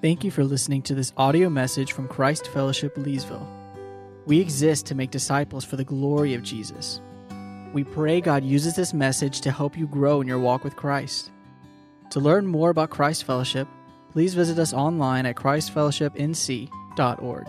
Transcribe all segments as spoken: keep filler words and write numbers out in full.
Thank you for listening to this audio message from Christ Fellowship Leesville. We exist to make disciples for the glory of Jesus. We pray God uses this message to help you grow in your walk with Christ. To learn more about Christ Fellowship, please visit us online at christ fellowship n c dot org.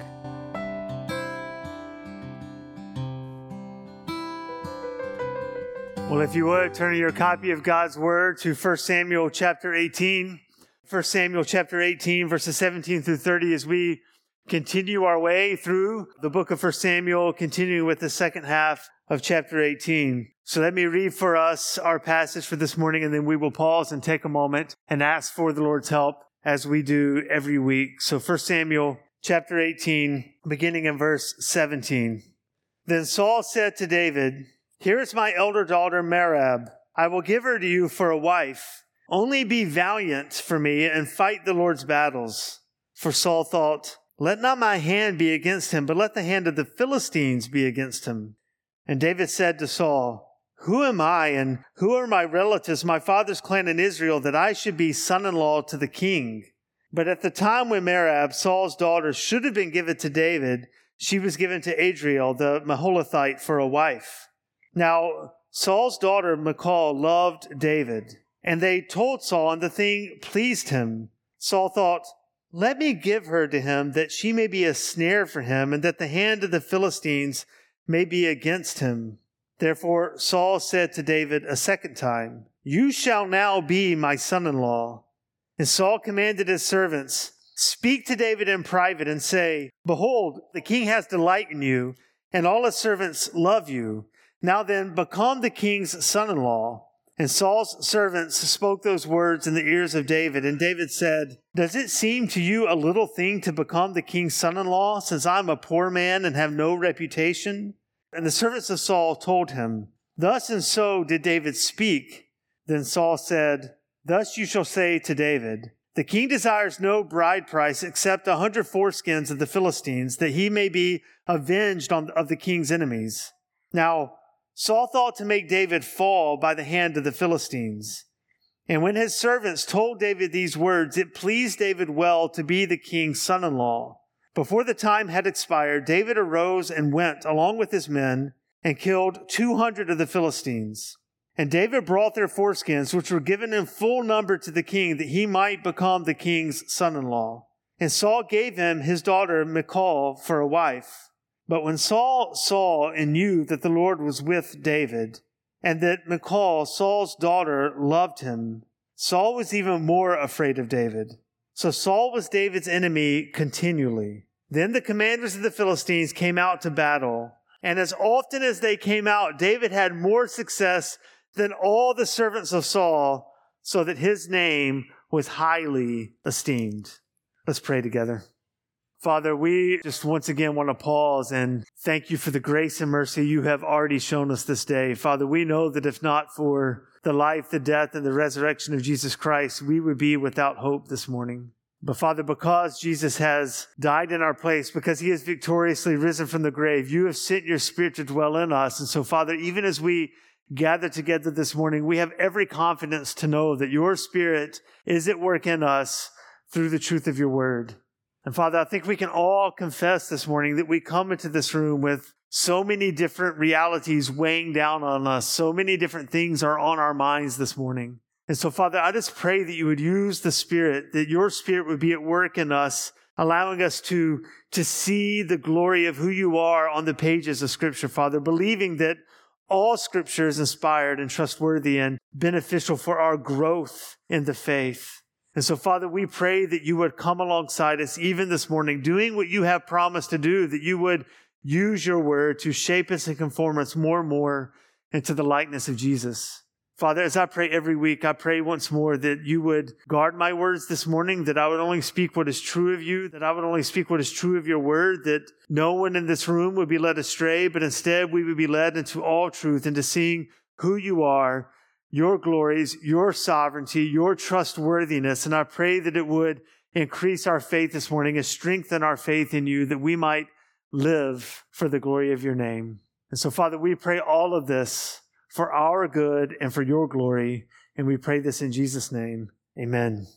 Well, if you would, turn your copy of God's Word to First Samuel chapter eighteen. First Samuel chapter eighteen, verses seventeen through thirty, as we continue our way through the book of First Samuel, continuing with the second half of chapter eighteen. So let me read for us our passage for this morning, and then we will pause and take a moment and ask for the Lord's help as we do every week. So First Samuel chapter eighteen, beginning in verse seventeen. Then Saul said to David, "Here is my elder daughter Merab. I will give her to you for a wife. Only be valiant for me and fight the Lord's battles." For Saul thought, "Let not my hand be against him, but let the hand of the Philistines be against him." And David said to Saul, "Who am I and who are my relatives, my father's clan in Israel, that I should be son-in-law to the king?" But at the time when Merab, Saul's daughter, should have been given to David, she was given to Adriel, the Maholathite, for a wife. Now, Saul's daughter Michal loved David, and they told Saul, and the thing pleased him. Saul thought, "Let me give her to him, that she may be a snare for him, and that the hand of the Philistines may be against him." Therefore Saul said to David a second time, "You shall now be my son-in-law." And Saul commanded his servants, "Speak to David in private and say, 'Behold, the king has delight in you, and all his servants love you. Now then, become the king's son-in-law.'" And Saul's servants spoke those words in the ears of David. And David said, "Does it seem to you a little thing to become the king's son-in-law, since I am a poor man and have no reputation?" And the servants of Saul told him, "Thus and so did David speak." Then Saul said, "Thus you shall say to David, 'The king desires no bride price except a hundred foreskins of the Philistines, that he may be avenged on of the king's enemies.'" Now, Saul thought to make David fall by the hand of the Philistines. And when his servants told David these words, it pleased David well to be the king's son-in-law. Before the time had expired, David arose and went along with his men and killed two hundred of the Philistines. And David brought their foreskins, which were given in full number to the king, that he might become the king's son-in-law. And Saul gave him his daughter Michal for a wife. But when Saul saw and knew that the Lord was with David, and that Michal, Saul's daughter, loved him, Saul was even more afraid of David. So Saul was David's enemy continually. Then the commanders of the Philistines came out to battle, and as often as they came out, David had more success than all the servants of Saul, so that his name was highly esteemed. Let's pray together. Father, we just once again want to pause and thank you for the grace and mercy you have already shown us this day. Father, we know that if not for the life, the death, and the resurrection of Jesus Christ, we would be without hope this morning. But Father, because Jesus has died in our place, because he has victoriously risen from the grave, you have sent your Spirit to dwell in us. And so, Father, even as we gather together this morning, we have every confidence to know that your Spirit is at work in us through the truth of your word. And Father, I think we can all confess this morning that we come into this room with so many different realities weighing down on us. So many different things are on our minds this morning. And so, Father, I just pray that you would use the Spirit, that your Spirit would be at work in us, allowing us to, to see the glory of who you are on the pages of Scripture, Father, believing that all Scripture is inspired and trustworthy and beneficial for our growth in the faith. And so, Father, we pray that you would come alongside us even this morning, doing what you have promised to do, that you would use your word to shape us and conform us more and more into the likeness of Jesus. Father, as I pray every week, I pray once more that you would guard my words this morning, that I would only speak what is true of you, that I would only speak what is true of your word, that no one in this room would be led astray, but instead we would be led into all truth, into seeing who you are, your glories, your sovereignty, your trustworthiness. And I pray that it would increase our faith this morning and strengthen our faith in you, that we might live for the glory of your name. And so, Father, we pray all of this for our good and for your glory. And we pray this in Jesus' name. Amen.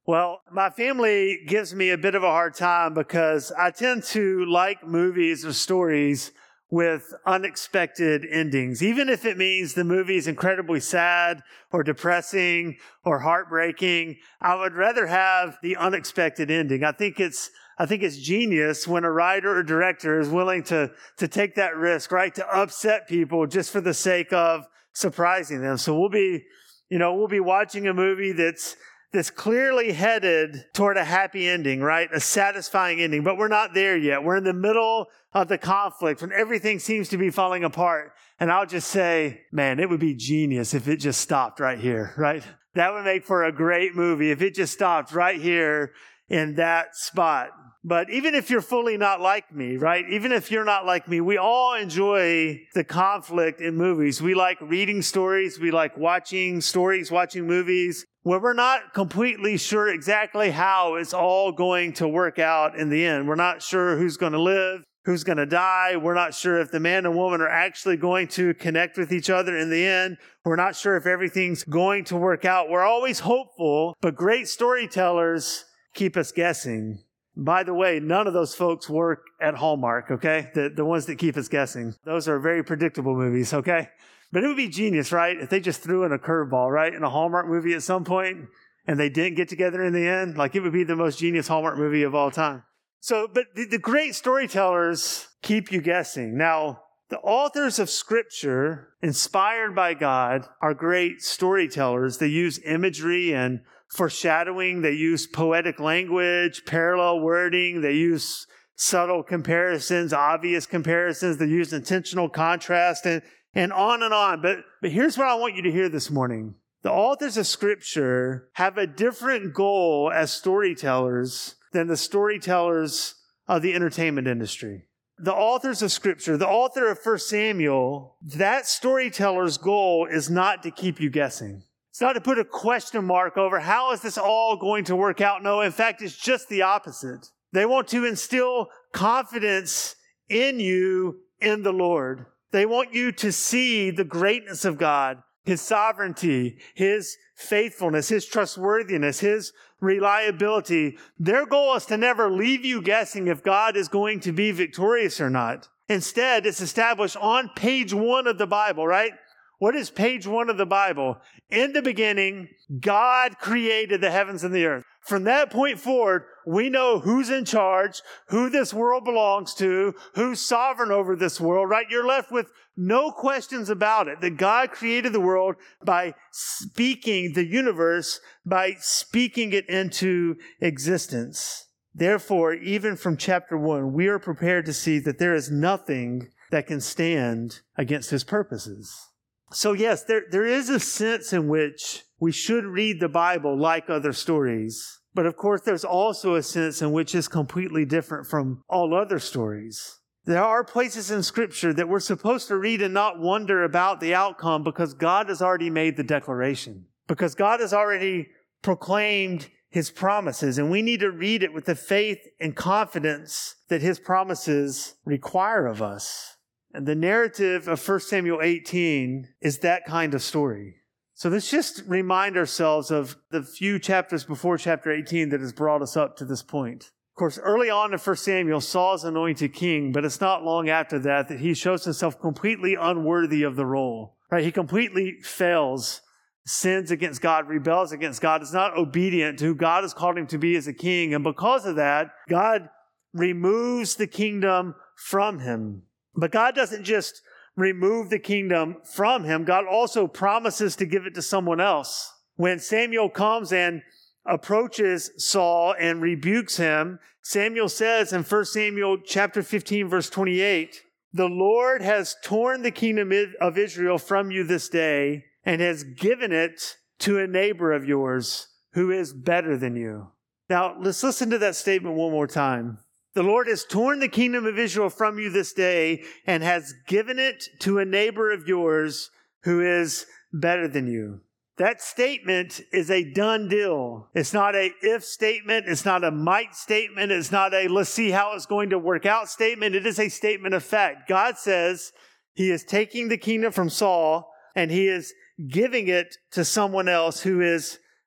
Well, my family gives me a bit of a hard time because I tend to like movies or stories with unexpected endings. Even if it means the movie is incredibly sad or depressing or heartbreaking, I would rather have the unexpected ending. I think it's I think it's genius when a writer or director is willing to, to take that risk, right? To upset people just for the sake of surprising them. So we'll be, you know, we'll be watching a movie that's that's clearly headed toward a happy ending, right? A satisfying ending, but we're not there yet. We're in the middle of the conflict when everything seems to be falling apart. And I'll just say, man, it would be genius if it just stopped right here, right? That would make for a great movie if it just stopped right here in that spot. But even if you're fully not like me, right? Even if you're not like me, we all enjoy the conflict in movies. We like reading stories. We like watching stories, watching movies where we're not completely sure exactly how it's all going to work out in the end. We're not sure who's going to live, who's going to die. We're not sure if the man and woman are actually going to connect with each other in the end. We're not sure if everything's going to work out. We're always hopeful, but great storytellers keep us guessing. By the way, none of those folks work at Hallmark, okay? The, the ones that keep us guessing. Those are very predictable movies, okay? But it would be genius, right? If they just threw in a curveball, right? In a Hallmark movie at some point, and they didn't get together in the end. Like, it would be the most genius Hallmark movie of all time. So, but the, the great storytellers keep you guessing. Now, the authors of Scripture, inspired by God, are great storytellers. They use imagery and foreshadowing. They use poetic language, parallel wording. They use subtle comparisons, obvious comparisons. They use intentional contrast and, and on and on. But, but here's what I want you to hear this morning. The authors of Scripture have a different goal as storytellers than the storytellers of the entertainment industry. The authors of Scripture, the author of First Samuel, that storyteller's goal is not to keep you guessing. It's not to put a question mark over how is this all going to work out. No, in fact, it's just the opposite. They want to instill confidence in you in the Lord. They want you to see the greatness of God, His sovereignty, His faithfulness, His trustworthiness, His reliability. Their goal is to never leave you guessing if God is going to be victorious or not. Instead, it's established on page one of the Bible, right? What is page one of the Bible? In the beginning, God created the heavens and the earth. From that point forward, we know who's in charge, who this world belongs to, who's sovereign over this world, right? You're left with no questions about it. That God created the world by speaking the universe, by speaking it into existence. Therefore, even from chapter one, we are prepared to see that there is nothing that can stand against His purposes. So yes, there, there is a sense in which we should read the Bible like other stories. But of course, there's also a sense in which it's completely different from all other stories. There are places in Scripture that we're supposed to read and not wonder about the outcome because God has already made the declaration. Because God has already proclaimed His promises. And we need to read it with the faith and confidence that His promises require of us. And the narrative of First Samuel eighteen is that kind of story. So let's just remind ourselves of the few chapters before chapter eighteen that has brought us up to this point. Of course, early on in First Samuel, Saul is anointed king, but it's not long after that that he shows himself completely unworthy of the role. Right? He completely fails, sins against God, rebels against God, is not obedient to who God has called him to be as a king. And because of that, God removes the kingdom from him. But God doesn't just remove the kingdom from him. God also promises to give it to someone else. When Samuel comes and approaches Saul and rebukes him, Samuel says in First Samuel chapter fifteen, verse twenty-eight, "The Lord has torn the kingdom of Israel from you this day and has given it to a neighbor of yours who is better than you." Now, let's listen to that statement one more time. The Lord has torn the kingdom of Israel from you this day and has given it to a neighbor of yours who is better than you. That statement is a done deal. It's not a if statement. It's not a might statement. It's not a let's see how it's going to work out statement. It is a statement of fact. God says He is taking the kingdom from Saul and He is giving it to someone else who is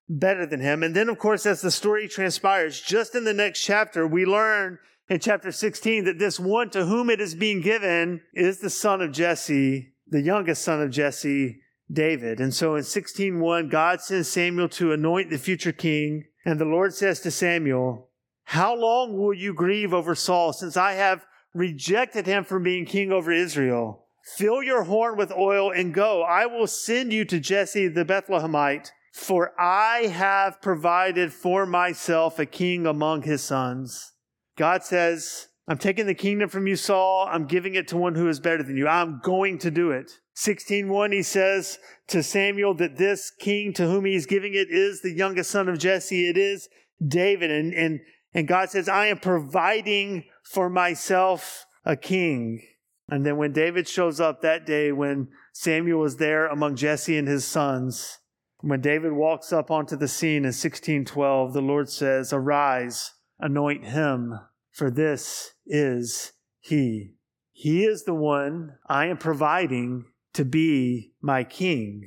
better than him. And then, of course, as the story transpires, just in the next chapter, we learn in chapter sixteen that this one to whom it is being given is the son of Jesse, the youngest son of Jesse, David. And so in sixteen one, God sends Samuel to anoint the future king. And the Lord says to Samuel, "How long will you grieve over Saul, since I have rejected him from being king over Israel? Fill your horn with oil and go. I will send you to Jesse the Bethlehemite, for I have provided for myself a king among his sons." God says, I'm taking the kingdom from you, Saul. I'm giving it to one who is better than you. I'm going to do it. sixteen one, he says to Samuel that this king to whom he's giving it is the youngest son of Jesse. It is David. And, and, and God says, I am providing for myself a king. And then when David shows up that day, when Samuel was there among Jesse and his sons, when David walks up onto the scene in sixteen twelve, the Lord says, "Arise, anoint him, for this is he. He is the one I am providing to be my king."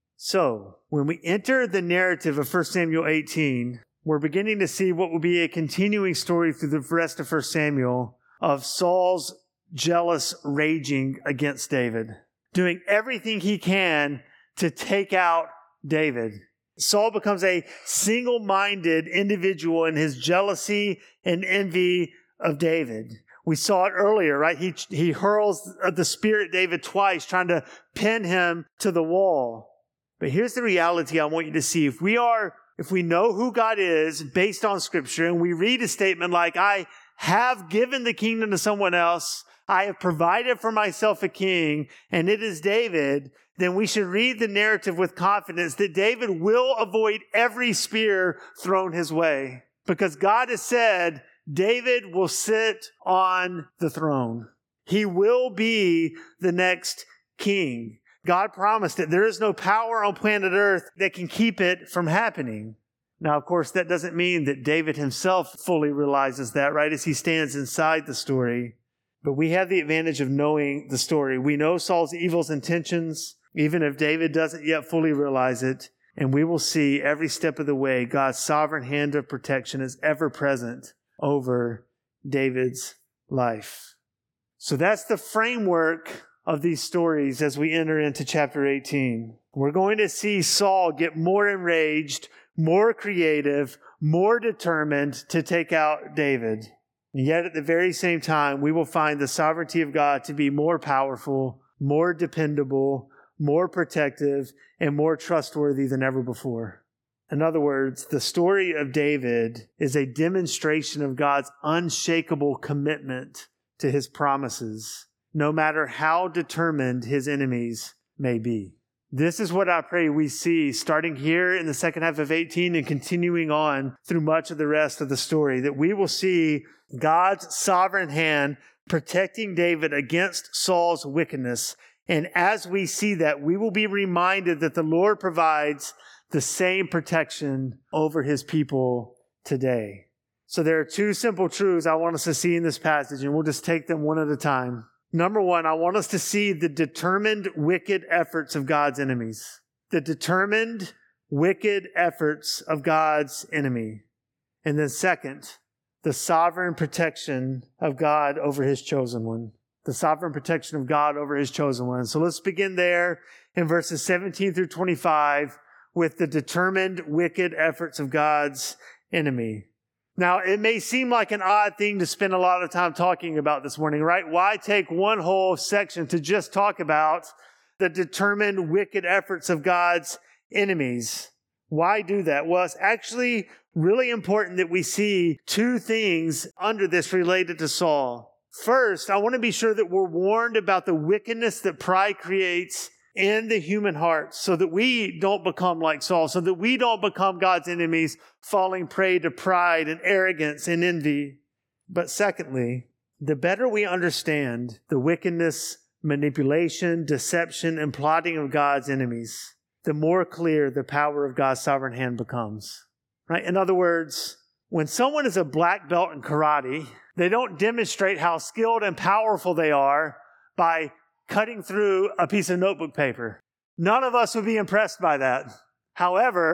So, when we enter the narrative of First Samuel eighteen, we're beginning to see what will be a continuing story through the rest of First Samuel of Saul's jealous raging against David, doing everything he can to take out David. Saul becomes a single-minded individual in his jealousy and envy of David. We saw it earlier, right? He, he hurls the spear at David twice, trying to pin him to the wall. But here's the reality I want you to see. If we are, if we know who God is based on Scripture, and we read a statement like, I have given the kingdom to someone else, I have provided for myself a king, and it is David, then we should read the narrative with confidence that David will avoid every spear thrown his way, because God has said David will sit on the throne. He will be the next king. God promised it. There is no power on planet Earth that can keep it from happening. Now, of course, that doesn't mean that David himself fully realizes that, right, as he stands inside the story. But we have the advantage of knowing the story. We know Saul's evil intentions, even if David doesn't yet fully realize it. And we will see every step of the way God's sovereign hand of protection is ever present over David's life. So that's the framework of these stories as we enter into chapter eighteen. We're going to see Saul get more enraged, more creative, more determined to take out David. And yet at the very same time, we will find the sovereignty of God to be more powerful, more dependable, more protective, and more trustworthy than ever before. In other words, the story of David is a demonstration of God's unshakable commitment to his promises, no matter how determined his enemies may be. This is what I pray we see starting here in the second half of eighteen and continuing on through much of the rest of the story, that we will see God's sovereign hand protecting David against Saul's wickedness. And as we see that, we will be reminded that the Lord provides the same protection over his people today. So there are two simple truths I want us to see in this passage, and we'll just take them one at a time. Number one, I want us to see the determined wicked efforts of God's enemies. The determined wicked efforts of God's enemy. And then second, the sovereign protection of God over his chosen one. The sovereign protection of God over his chosen one. So let's begin there in verses seventeen through twenty-five with the determined wicked efforts of God's enemy. Now, it may seem like an odd thing to spend a lot of time talking about this morning, right? Why take one whole section to just talk about the determined wicked efforts of God's enemies? Why do that? Well, it's actually really important that we see two things under this related to Saul. First, I want to be sure that we're warned about the wickedness that pride creates in the human heart so that we don't become like Saul, so that we don't become God's enemies, falling prey to pride and arrogance and envy. But secondly, the better we understand the wickedness, manipulation, deception, and plotting of God's enemies, the more clear the power of God's sovereign hand becomes. Right? In other words, when someone is a black belt in karate, they don't demonstrate how skilled and powerful they are by cutting through a piece of notebook paper. None of us would be impressed by that. However,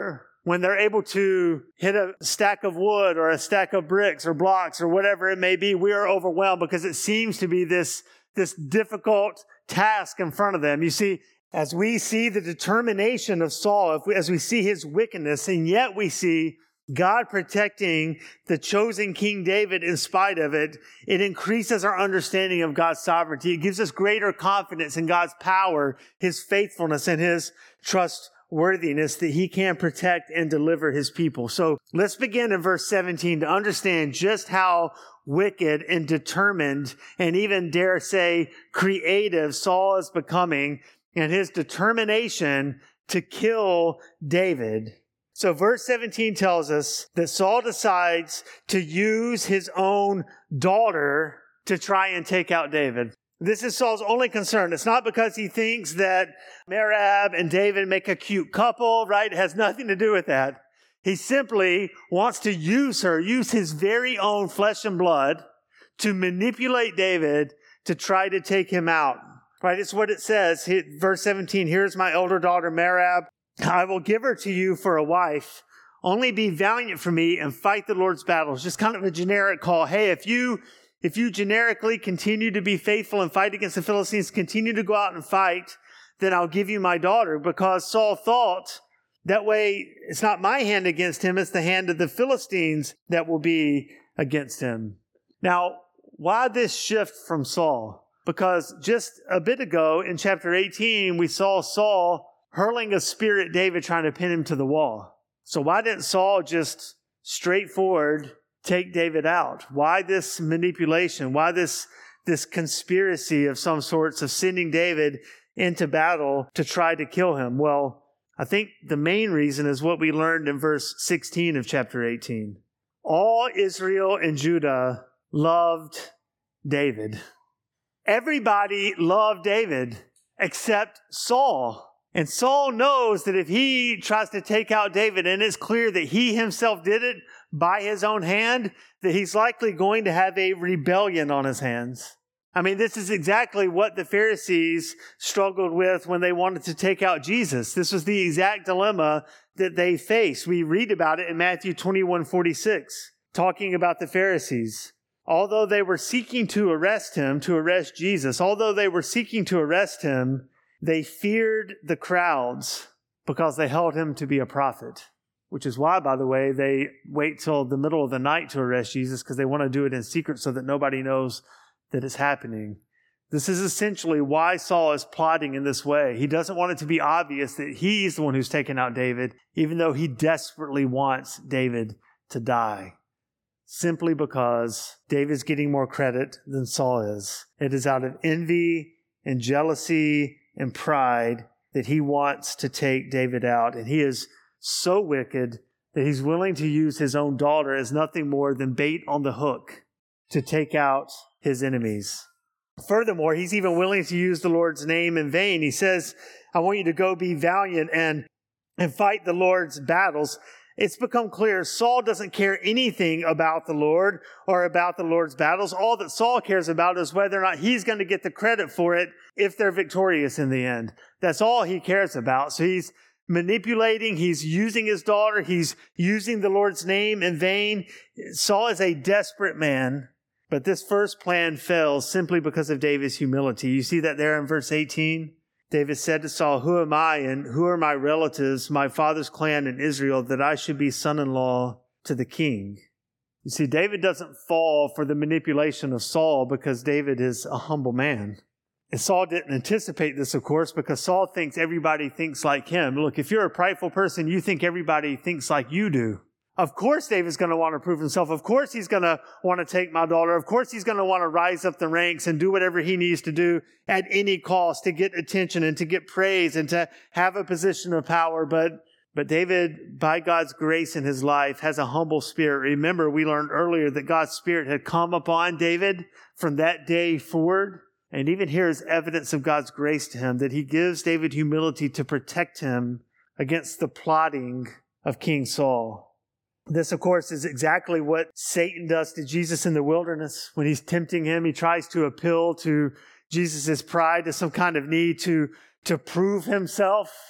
when they're able to hit a stack of wood or a stack of bricks or blocks or whatever it may be, we are overwhelmed because it seems to be this, this difficult task in front of them. You see, as we see the determination of Saul, if we, as we see his wickedness, and yet we see God protecting the chosen King David in spite of it, it increases our understanding of God's sovereignty. It gives us greater confidence in God's power, his faithfulness, and his trustworthiness that he can protect and deliver his people. So let's begin in verse seventeen to understand just how wicked and determined and even dare say creative Saul is becoming and his determination to kill David. So verse seventeen tells us that Saul decides to use his own daughter to try and take out David. This is Saul's only concern. It's not because he thinks that Merab and David make a cute couple, right? It has nothing to do with that. He simply wants to use her, use his very own flesh and blood to manipulate David to try to take him out, right? It's what it says. Verse seventeen, here's my elder daughter Merab. I will give her to you for a wife. Only be valiant for me and fight the Lord's battles. Just kind of a generic call. Hey, if you, if you generically continue to be faithful and fight against the Philistines, continue to go out and fight, then I'll give you my daughter. Because Saul thought that way it's not my hand against him, it's the hand of the Philistines that will be against him. Now, why this shift from Saul? Because just a bit ago in chapter eighteen, we saw Saul hurling a spear at David, trying to pin him to the wall. So why didn't Saul just straightforward take David out? Why this manipulation? Why this, this conspiracy of some sorts of sending David into battle to try to kill him? Well, I think the main reason is what we learned in verse sixteen of chapter eighteen. All Israel and Judah loved David. Everybody loved David except Saul. And Saul knows that if he tries to take out David, and it's clear that he himself did it by his own hand, that he's likely going to have a rebellion on his hands. I mean, this is exactly what the Pharisees struggled with when they wanted to take out Jesus. This was the exact dilemma that they faced. We read about it in Matthew twenty-one forty-six, talking about the Pharisees. Although they were seeking to arrest him, to arrest Jesus, although they were seeking to arrest him, they feared the crowds because they held him to be a prophet, which is why, by the way, they wait till the middle of the night to arrest Jesus because they want to do it in secret so that nobody knows that it's happening. This is essentially why Saul is plotting in this way. He doesn't want it to be obvious that he's the one who's taken out David, even though he desperately wants David to die, simply because David's getting more credit than Saul is. It is out of envy and jealousy and pride that he wants to take David out. And he is so wicked that he's willing to use his own daughter as nothing more than bait on the hook to take out his enemies. Furthermore, he's even willing to use the Lord's name in vain. He says, I want you to go be valiant and, and fight the Lord's battles. It's become clear Saul doesn't care anything about the Lord or about the Lord's battles. All that Saul cares about is whether or not he's going to get the credit for it if they're victorious in the end. That's all he cares about. So he's manipulating, he's using his daughter, he's using the Lord's name in vain. Saul is a desperate man, but this first plan fails simply because of David's humility. You see that there in verse eighteen? David said to Saul, who am I and who are my relatives, my father's clan in Israel, that I should be son-in-law to the king? You see, David doesn't fall for the manipulation of Saul because David is a humble man. And Saul didn't anticipate this, of course, because Saul thinks everybody thinks like him. Look, if you're a prideful person, you think everybody thinks like you do. Of course David's going to want to prove himself. Of course he's going to want to take my daughter. Of course he's going to want to rise up the ranks and do whatever he needs to do at any cost to get attention and to get praise and to have a position of power. But, but David, by God's grace in his life, has a humble spirit. Remember, we learned earlier that God's Spirit had come upon David from that day forward. And even here is evidence of God's grace to him, that he gives David humility to protect him against the plotting of King Saul. This, of course, is exactly what Satan does to Jesus in the wilderness. When he's tempting him, he tries to appeal to Jesus' pride, to some kind of need to, to prove himself.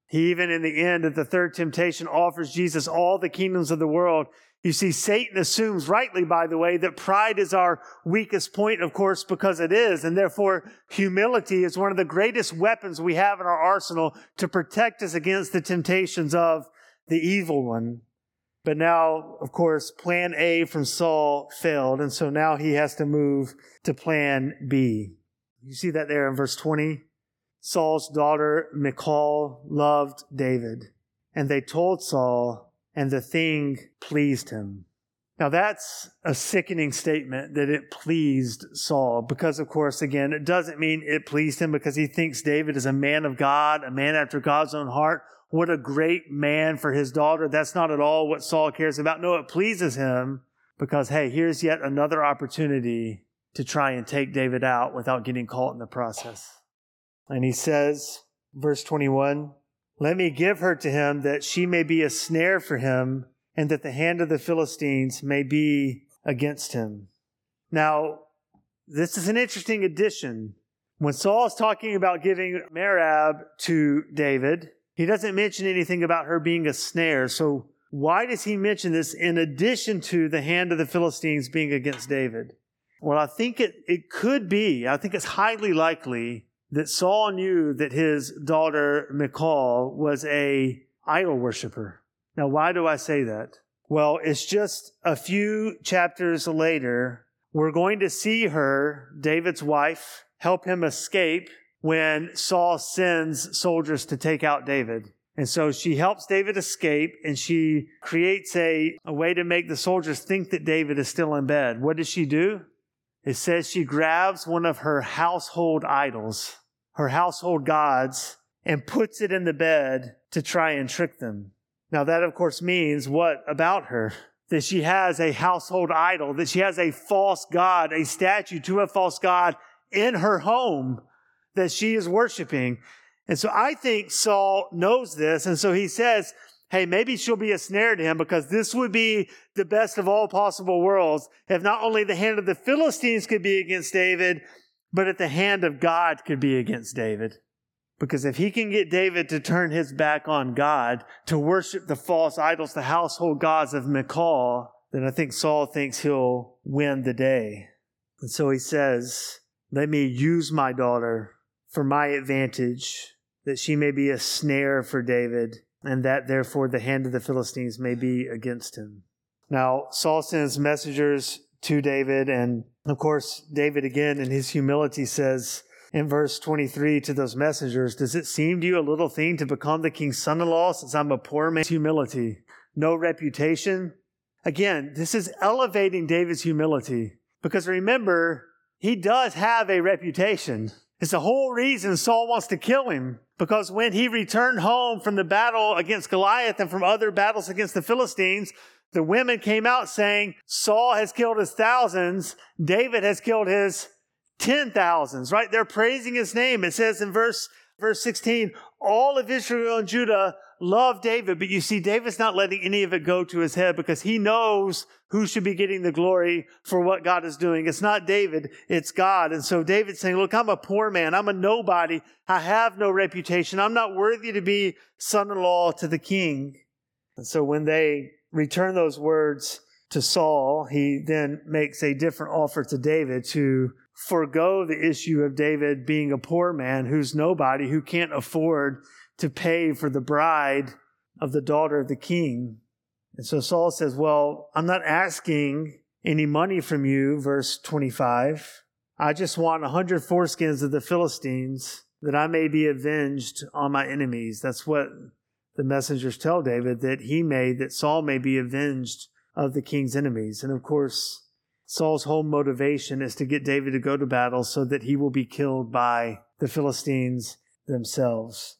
He even in the end of the third temptation offers Jesus all the kingdoms of the world. You see, Satan assumes rightly, by the way, that pride is our weakest point, of course, because it is. And therefore, humility is one of the greatest weapons we have in our arsenal to protect us against the temptations of the evil one. But now, of course, plan A from Saul failed. And so now he has to move to plan B. You see that there in verse twenty? Saul's daughter, Michal, loved David. And they told Saul, and the thing pleased him. Now that's a sickening statement that it pleased Saul because, of course, again, it doesn't mean it pleased him because he thinks David is a man of God, a man after God's own heart. What a great man for his daughter. That's not at all what Saul cares about. No, it pleases him because, hey, here's yet another opportunity to try and take David out without getting caught in the process. And he says, verse twenty-one, let me give her to him that she may be a snare for him and that the hand of the Philistines may be against him. Now, this is an interesting addition. When Saul is talking about giving Merab to David, he doesn't mention anything about her being a snare. So why does he mention this in addition to the hand of the Philistines being against David? Well, I think it, it could be, I think it's highly likely that Saul knew that his daughter Michal was a idol worshiper. Now, why do I say that? Well, it's just a few chapters later, we're going to see her, David's wife, help him escape when Saul sends soldiers to take out David. And so she helps David escape, and she creates a, a way to make the soldiers think that David is still in bed. What does she do? It says she grabs one of her household idols, her household gods, and puts it in the bed to try and trick them. Now that, of course, means what about her? That she has a household idol, that she has a false god, a statue to a false god in her home that she is worshiping. And so I think Saul knows this, and so he says, hey, maybe she'll be a snare to him because this would be the best of all possible worlds if not only the hand of the Philistines could be against David, but if the hand of God could be against David. Because if he can get David to turn his back on God, to worship the false idols, the household gods of Michal, then I think Saul thinks he'll win the day. And so he says, let me use my daughter for my advantage, that she may be a snare for David, and that therefore the hand of the Philistines may be against him. Now, Saul sends messengers to David, and of course, David again in his humility says in verse twenty-three to those messengers, does it seem to you a little thing to become the king's son-in-law since I'm a poor man? Humility, no reputation. Again, this is elevating David's humility because remember, he does have a reputation. It's the whole reason Saul wants to kill him. Because when he returned home from the battle against Goliath and from other battles against the Philistines, the women came out saying, Saul has killed his thousands, David has killed his ten thousands, right? They're praising his name. It says in verse, verse sixteen, all of Israel and Judah love David, but you see, David's not letting any of it go to his head because he knows who should be getting the glory for what God is doing. It's not David, it's God. And so David's saying, look, I'm a poor man. I'm a nobody. I have no reputation. I'm not worthy to be son-in-law to the king. And so when they return those words to Saul, he then makes a different offer to David to forego the issue of David being a poor man who's nobody, who can't afford to pay for the bride of the daughter of the king. And so Saul says, well, I'm not asking any money from you, verse twenty-five. I just want a hundred foreskins of the Philistines that I may be avenged on my enemies. That's what the messengers tell David, that he may, that Saul may be avenged of the king's enemies. And of course, Saul's whole motivation is to get David to go to battle so that he will be killed by the Philistines themselves.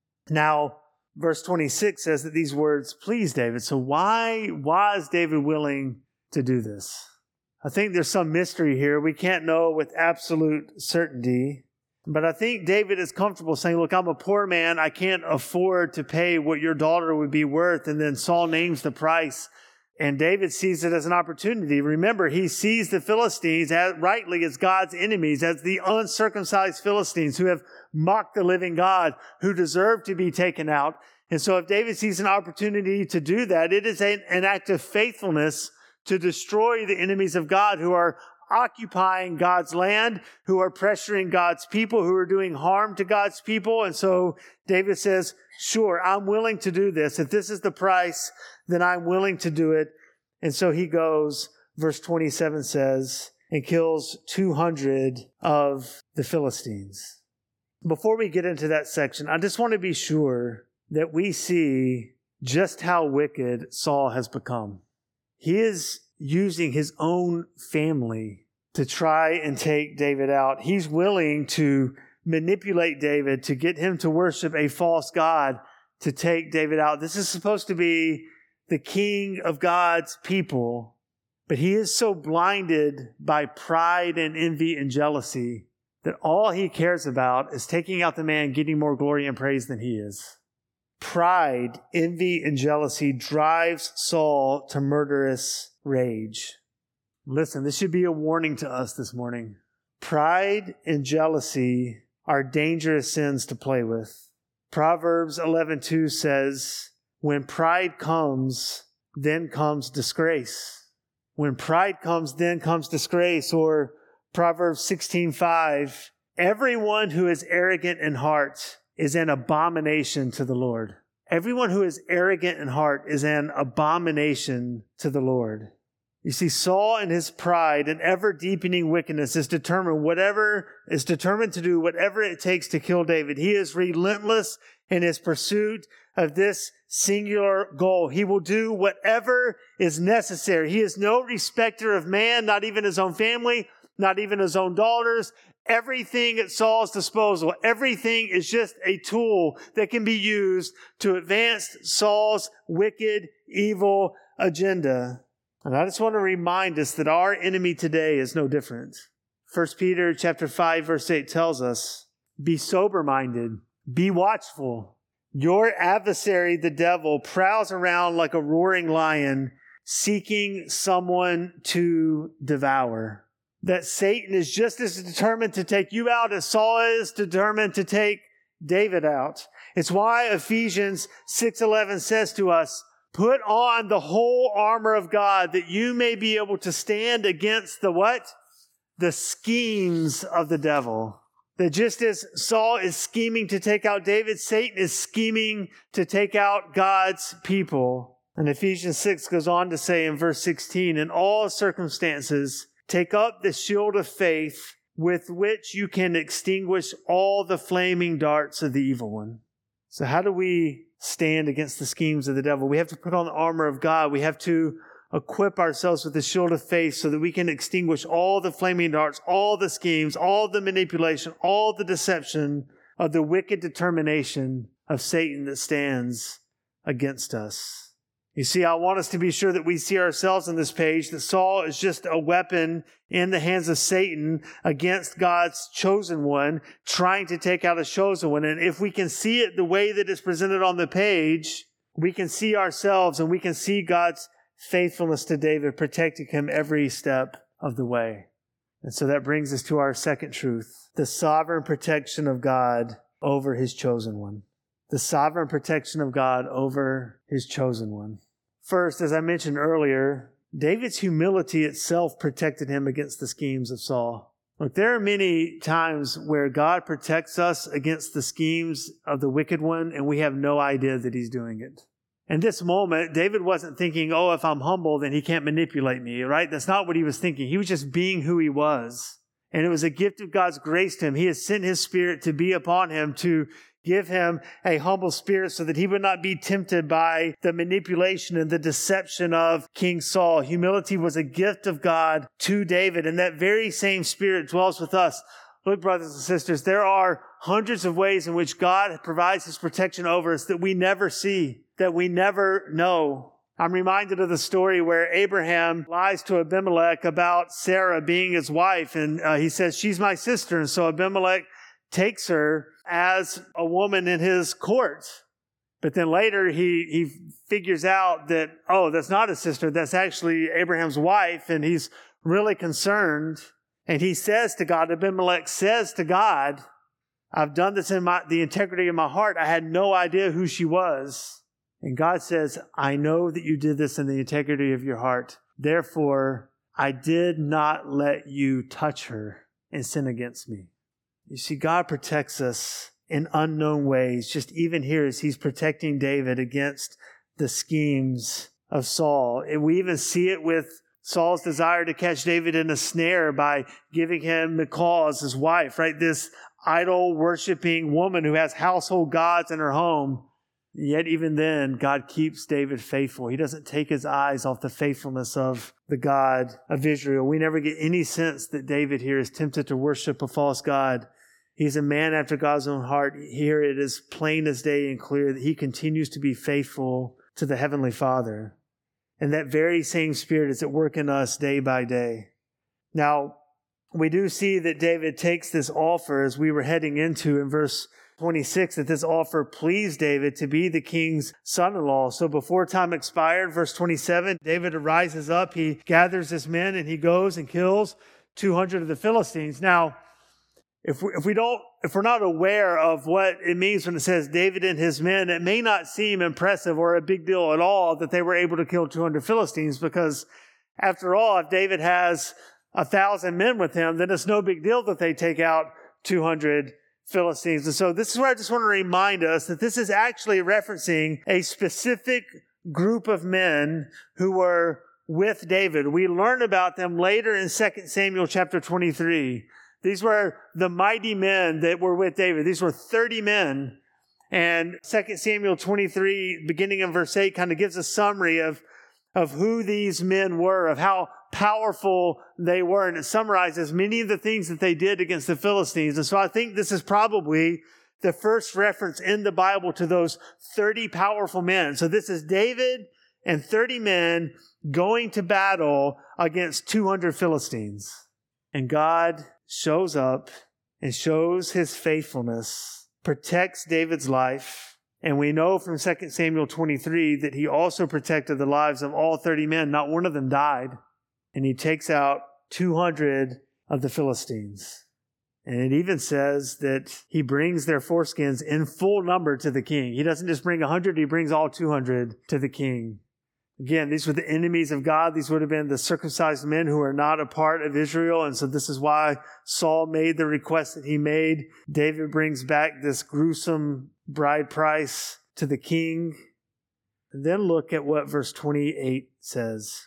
Now, verse twenty-six says that these words please David. So why, why is David willing to do this? I think there's some mystery here. We can't know with absolute certainty. But I think David is comfortable saying, look, I'm a poor man. I can't afford to pay what your daughter would be worth. And then Saul names the price And David sees it as an opportunity. Remember, he sees the Philistines as, rightly as God's enemies, as the uncircumcised Philistines who have mocked the living God, who deserve to be taken out. And so if David sees an opportunity to do that, it is a, an act of faithfulness to destroy the enemies of God who are occupying God's land, who are pressuring God's people, who are doing harm to God's people. And so David says, sure, I'm willing to do this. If this is the price, then I'm willing to do it. And so he goes, verse twenty-seven says, and kills two hundred of the Philistines. Before we get into that section, I just want to be sure that we see just how wicked Saul has become. He is using his own family to try and take David out. He's willing to manipulate David to get him to worship a false god to take David out. This is supposed to be the king of God's people, but he is so blinded by pride and envy and jealousy that all he cares about is taking out the man getting more glory and praise than he is. Pride, envy, and jealousy drives Saul to murderous rage. Listen, this should be a warning to us this morning. Pride and jealousy are dangerous sins to play with. Proverbs eleven two says, when pride comes, then comes disgrace. When pride comes, then comes disgrace. Or Proverbs sixteen five, everyone who is arrogant in heart is an abomination to the Lord. Everyone who is arrogant in heart is an abomination to the Lord. You see, Saul in his pride and ever-deepening wickedness is determined whatever is determined to do whatever it takes to kill David. He is relentless in his pursuit of this singular goal. He will do whatever is necessary. He is no respecter of man, not even his own family, not even his own daughters. Everything at Saul's disposal, everything is just a tool that can be used to advance Saul's wicked, evil agenda. And I just want to remind us that our enemy today is no different. First Peter chapter five, verse eight tells us, be sober-minded, be watchful. Your adversary, the devil, prowls around like a roaring lion, seeking someone to devour. That Satan is just as determined to take you out as Saul is determined to take David out. It's why Ephesians six eleven says to us, put on the whole armor of God that you may be able to stand against the what? The schemes of the devil. That just as Saul is scheming to take out David, Satan is scheming to take out God's people. And Ephesians six goes on to say in verse sixteen, in all circumstances, take up the shield of faith with which you can extinguish all the flaming darts of the evil one. So how do we stand against the schemes of the devil? We have to put on the armor of God. We have to equip ourselves with the shield of faith so that we can extinguish all the flaming darts, all the schemes, all the manipulation, all the deception of the wicked determination of Satan that stands against us. You see, I want us to be sure that we see ourselves on this page, that Saul is just a weapon in the hands of Satan against God's chosen one, trying to take out a chosen one. And if we can see it the way that it's presented on the page, we can see ourselves and we can see God's faithfulness to David, protecting him every step of the way. And so that brings us to our second truth, the sovereign protection of God over his chosen one. The sovereign protection of God over his chosen one. First, as I mentioned earlier, David's humility itself protected him against the schemes of Saul. Look, there are many times where God protects us against the schemes of the wicked one, and we have no idea that he's doing it. In this moment, David wasn't thinking, oh, if I'm humble, then he can't manipulate me, right? That's not what he was thinking. He was just being who he was. And it was a gift of God's grace to him. He has sent his Spirit to be upon him, to give him a humble spirit so that he would not be tempted by the manipulation and the deception of King Saul. Humility was a gift of God to David, and that very same Spirit dwells with us. Look, brothers and sisters, there are hundreds of ways in which God provides his protection over us that we never see, that we never know. I'm reminded of the story where Abraham lies to Abimelech about Sarah being his wife, and uh, he says, she's my sister. And so Abimelech takes her as a woman in his court. But then later he, he figures out that, oh, that's not his sister. That's actually Abraham's wife. And he's really concerned. And he says to God, Abimelech says to God, I've done this in my, the integrity of my heart. I had no idea who she was. And God says, I know that you did this in the integrity of your heart. Therefore, I did not let you touch her and sin against me. You see, God protects us in unknown ways. Just even here as he's protecting David against the schemes of Saul. And we even see it with Saul's desire to catch David in a snare by giving him Michal as his wife, right? This idol-worshiping woman who has household gods in her home. Yet even then, God keeps David faithful. He doesn't take his eyes off the faithfulness of the God of Israel. We never get any sense that David here is tempted to worship a false god. He's a man after God's own heart. Here it is plain as day and clear that he continues to be faithful to the Heavenly Father. And that very same Spirit is at work in us day by day. Now, we do see that David takes this offer as we were heading into in verse twenty-six, that this offer pleased David to be the king's son-in-law. So before time expired, verse twenty-seven, David rises up, he gathers his men, and he goes and kills two hundred of the Philistines. Now, if we, if we don't, if we're not aware of what it means when it says David and his men, it may not seem impressive or a big deal at all that they were able to kill two hundred Philistines, because after all, if David has a thousand men with him, then it's no big deal that they take out two hundred Philistines. And so this is where I just want to remind us that this is actually referencing a specific group of men who were with David. We learn about them later in Second Samuel chapter twenty-three. These were the mighty men that were with David. These were thirty men. And Second Samuel twenty-three, beginning in verse eight, kind of gives a summary of, of who these men were, of how powerful they were. And it summarizes many of the things that they did against the Philistines. And so I think this is probably the first reference in the Bible to those thirty powerful men. So this is David and thirty men going to battle against two hundred Philistines. And God shows up and shows his faithfulness, protects David's life. And we know from Second Samuel twenty-three that he also protected the lives of all thirty men. Not one of them died. And he takes out two hundred of the Philistines. And it even says that he brings their foreskins in full number to the king. He doesn't just bring one hundred, he brings all two hundred to the king. Again, these were the enemies of God. These would have been the circumcised men who are not a part of Israel. And so this is why Saul made the request that he made. David brings back this gruesome bride price to the king. And then look at what verse twenty-eight says.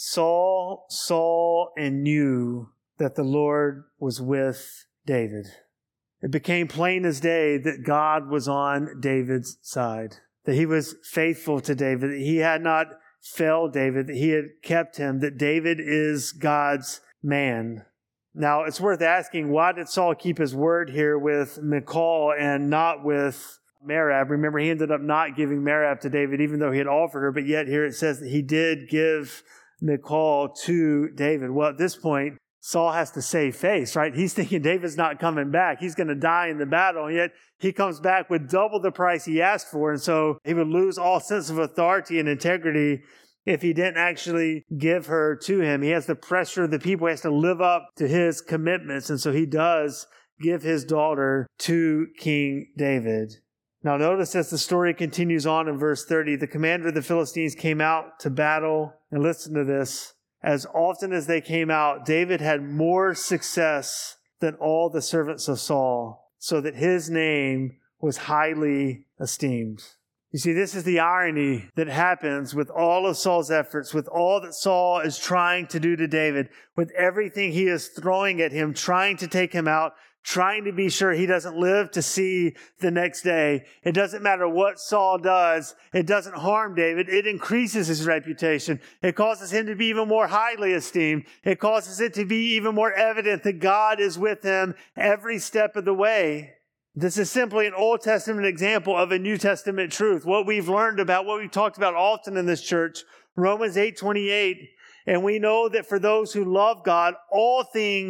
Saul saw and knew that the Lord was with David. It became plain as day that God was on David's side, that he was faithful to David, that he had not failed David, that he had kept him, that David is God's man. Now, it's worth asking, why did Saul keep his word here with Michal and not with Merab? Remember, he ended up not giving Merab to David, even though he had offered her, but yet here it says that he did give Michal to David. Well, at this point, Saul has to save face, right? He's thinking David's not coming back. He's going to die in the battle. And yet he comes back with double the price he asked for. And so he would lose all sense of authority and integrity if he didn't actually give her to him. He has the pressure of the people. He has to live up to his commitments. And so he does give his daughter to King David. Now notice as the story continues on in verse thirty, the commander of the Philistines came out to battle. And listen to this. As often as they came out, David had more success than all the servants of Saul, so that his name was highly esteemed. You see, this is the irony that happens with all of Saul's efforts, with all that Saul is trying to do to David, with everything he is throwing at him, trying to take him out, trying to be sure he doesn't live to see the next day. It doesn't matter what Saul does. It doesn't harm David. It increases his reputation. It causes him to be even more highly esteemed. It causes it to be even more evident that God is with him every step of the way. This is simply an Old Testament example of a New Testament truth. What we've learned about, what we've talked about often in this church, Romans eight twenty-eight. And we know that for those who love God, all things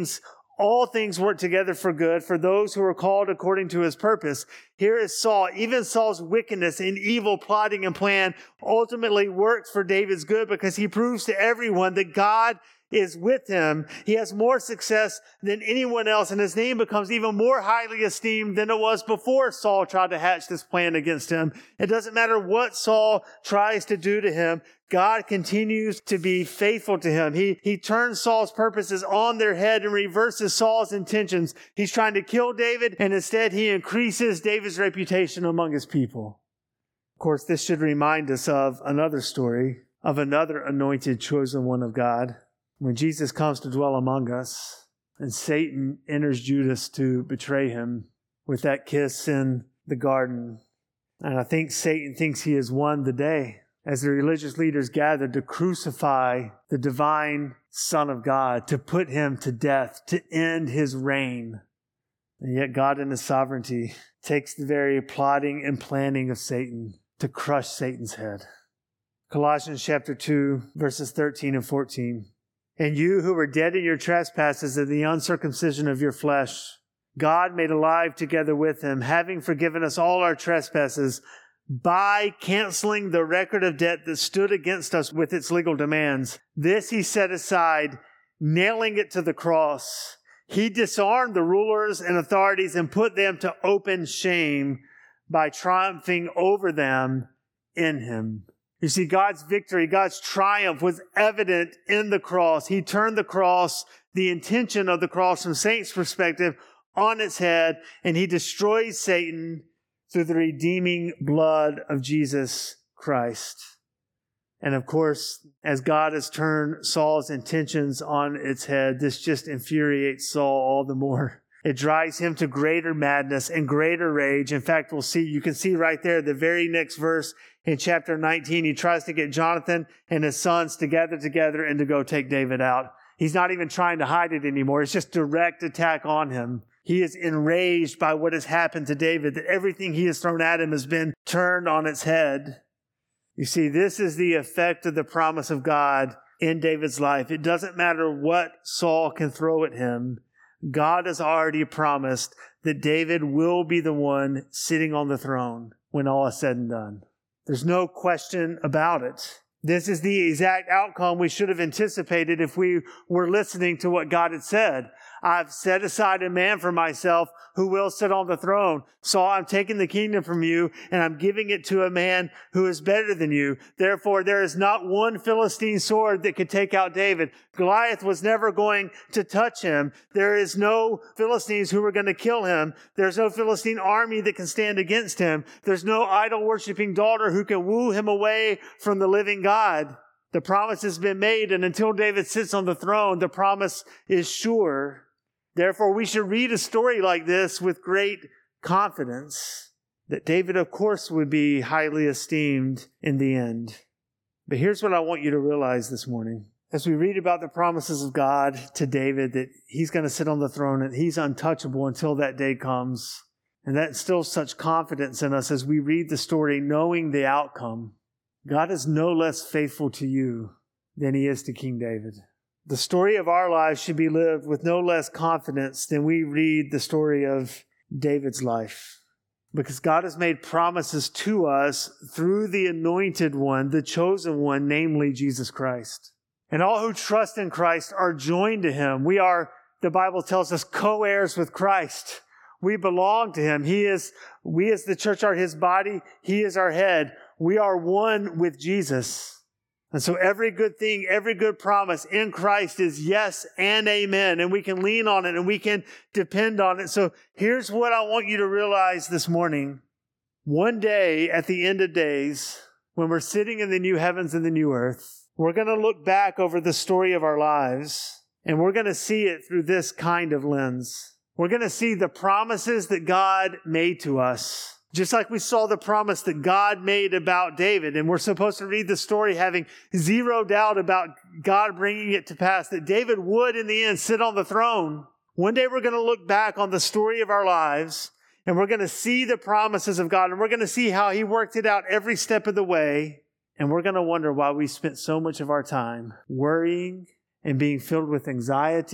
all things work together for good for those who are called according to his purpose. Here is Saul. Even Saul's wickedness and evil plotting and plan ultimately works for David's good because he proves to everyone that God is with him. He has more success than anyone else, and his name becomes even more highly esteemed than it was before Saul tried to hatch this plan against him. It doesn't matter what Saul tries to do to him. God continues to be faithful to him. He, he turns Saul's purposes on their head and reverses Saul's intentions. He's trying to kill David, and instead he increases David's reputation among his people. Of course, this should remind us of another story of another anointed chosen one of God. When Jesus comes to dwell among us and Satan enters Judas to betray him with that kiss in the garden. And I think Satan thinks he has won the day as the religious leaders gathered to crucify the divine Son of God, to put him to death, to end his reign. And yet God in his sovereignty takes the very plotting and planning of Satan to crush Satan's head. Colossians chapter two, verses thirteen and fourteen. And you who were dead in your trespasses and the uncircumcision of your flesh, God made alive together with him, having forgiven us all our trespasses by canceling the record of debt that stood against us with its legal demands. This he set aside, nailing it to the cross. He disarmed the rulers and authorities and put them to open shame by triumphing over them in him. You see, God's victory, God's triumph was evident in the cross. He turned the cross, the intention of the cross from Satan's perspective, on its head, and he destroys Satan through the redeeming blood of Jesus Christ. And of course, as God has turned Saul's intentions on its head, this just infuriates Saul all the more. It drives him to greater madness and greater rage. In fact, we'll see, you can see right there, the very next verse in chapter nineteen, he tries to get Jonathan and his sons to gather together and to go take David out. He's not even trying to hide it anymore. It's just direct attack on him. He is enraged by what has happened to David, that everything he has thrown at him has been turned on its head. You see, this is the effect of the promise of God in David's life. It doesn't matter what Saul can throw at him. God has already promised that David will be the one sitting on the throne when all is said and done. There's no question about it. This is the exact outcome we should have anticipated if we were listening to what God had said. I've set aside a man for myself who will sit on the throne. So I'm taking the kingdom from you and I'm giving it to a man who is better than you. Therefore, there is not one Philistine sword that could take out David. Goliath was never going to touch him. There is no Philistines who are going to kill him. There's no Philistine army that can stand against him. There's no idol-worshiping daughter who can woo him away from the living God. The promise has been made, and until David sits on the throne, the promise is sure. Therefore, we should read a story like this with great confidence that David, of course, would be highly esteemed in the end. But here's what I want you to realize this morning. As we read about the promises of God to David, that he's going to sit on the throne and he's untouchable until that day comes. And that instills such confidence in us as we read the story, knowing the outcome. God is no less faithful to you than he is to King David. The story of our lives should be lived with no less confidence than we read the story of David's life. Because God has made promises to us through the anointed one, the chosen one, namely Jesus Christ. And all who trust in Christ are joined to him. We are, the Bible tells us, co-heirs with Christ. We belong to him. He is, we as the church are his body. He is our head. We are one with Jesus. And so every good thing, every good promise in Christ is yes and amen. And we can lean on it and we can depend on it. So here's what I want you to realize this morning. One day at the end of days, when we're sitting in the new heavens and the new earth, we're going to look back over the story of our lives and we're going to see it through this kind of lens. We're going to see the promises that God made to us. Just like we saw the promise that God made about David, and we're supposed to read the story having zero doubt about God bringing it to pass, that David would in the end sit on the throne. One day we're going to look back on the story of our lives, and we're going to see the promises of God, and we're going to see how he worked it out every step of the way, and we're going to wonder why we spent so much of our time worrying and being filled with anxiety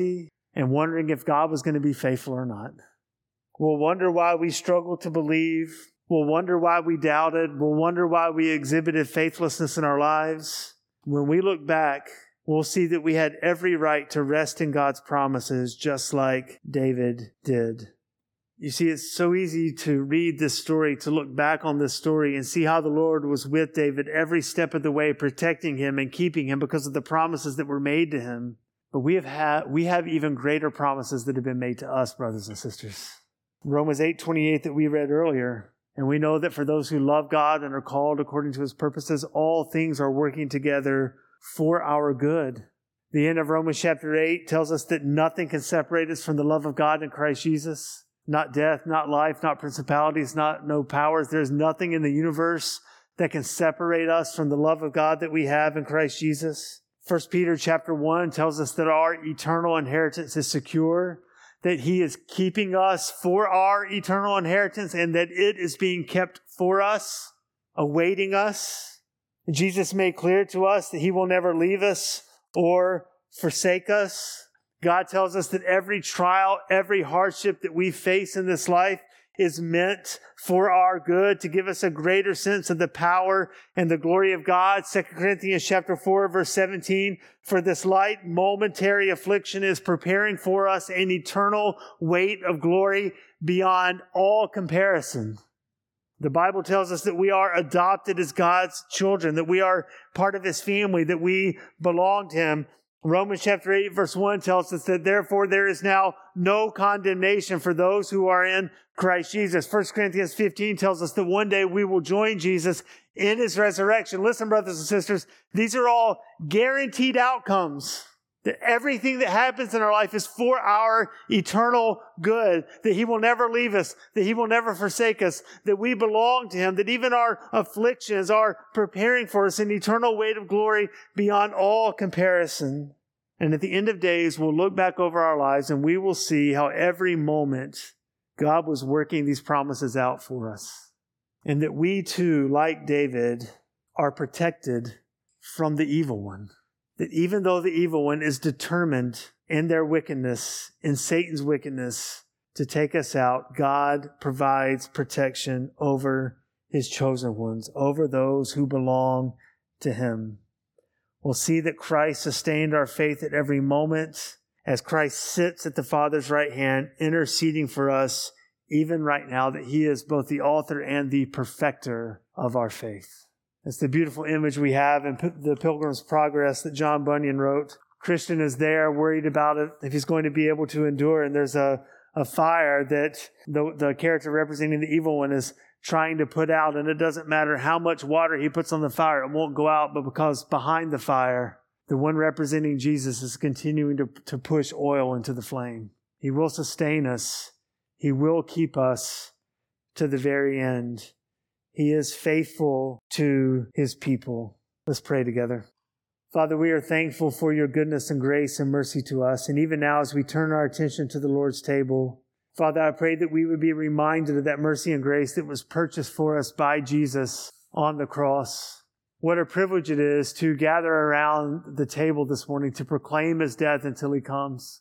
and wondering if God was going to be faithful or not. We'll wonder why we struggled to believe. We'll wonder why we doubted. We'll wonder why we exhibited faithlessness in our lives. When we look back, we'll see that we had every right to rest in God's promises, just like David did. You see, it's so easy to read this story, to look back on this story and see how the Lord was with David every step of the way, protecting him and keeping him because of the promises that were made to him. But we have had, we have even greater promises that have been made to us, brothers and sisters. Romans eight twenty-eight that we read earlier. And we know that for those who love God and are called according to his purposes, all things are working together for our good. The end of Romans chapter eight tells us that nothing can separate us from the love of God in Christ Jesus. Not death, not life, not principalities, not no powers. There's nothing in the universe that can separate us from the love of God that we have in Christ Jesus. First Peter chapter one tells us that our eternal inheritance is secure, that he is keeping us for our eternal inheritance, and that it is being kept for us, awaiting us. Jesus made clear to us that he will never leave us or forsake us. God tells us that every trial, every hardship that we face in this life is meant for our good, to give us a greater sense of the power and the glory of God. Second Corinthians chapter four, verse seventeen, for this light momentary affliction is preparing for us an eternal weight of glory beyond all comparison. The Bible tells us that we are adopted as God's children, that we are part of his family, that we belong to him. Romans chapter eight, verse one tells us that therefore there is now no condemnation for those who are in Christ Jesus. First Corinthians fifteen tells us that one day we will join Jesus in his resurrection. Listen, brothers and sisters, these are all guaranteed outcomes. That everything that happens in our life is for our eternal good, that he will never leave us, that he will never forsake us, that we belong to him, that even our afflictions are preparing for us an eternal weight of glory beyond all comparison. And at the end of days, we'll look back over our lives and we will see how every moment God was working these promises out for us. And that we too, like David, are protected from the evil one. That even though the evil one is determined in their wickedness, in Satan's wickedness, to take us out, God provides protection over his chosen ones, over those who belong to him. We'll see that Christ sustained our faith at every moment as Christ sits at the Father's right hand, interceding for us, even right now, that he is both the author and the perfecter of our faith. It's the beautiful image we have in the Pilgrim's Progress that John Bunyan wrote. Christian is there worried about it, if he's going to be able to endure. And there's a, a fire that the, the character representing the evil one is trying to put out. And it doesn't matter how much water he puts on the fire, it won't go out. But because behind the fire, the one representing Jesus is continuing to, to push oil into the flame. He will sustain us. He will keep us to the very end. He is faithful to his people. Let's pray together. Father, we are thankful for your goodness and grace and mercy to us. And even now, as we turn our attention to the Lord's table, Father, I pray that we would be reminded of that mercy and grace that was purchased for us by Jesus on the cross. What a privilege it is to gather around the table this morning to proclaim his death until he comes,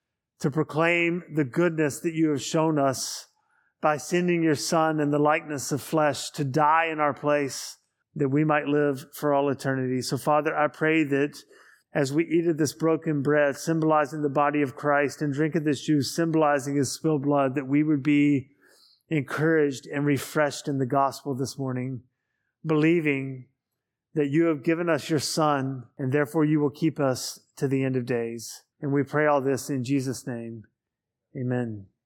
to proclaim the goodness that you have shown us by sending your Son in the likeness of flesh to die in our place, that we might live for all eternity. So, Father, I pray that as we eat of this broken bread, symbolizing the body of Christ, and drink of this juice, symbolizing his spilled blood, that we would be encouraged and refreshed in the gospel this morning, believing that you have given us your Son, and therefore you will keep us to the end of days. And we pray all this in Jesus' name. Amen.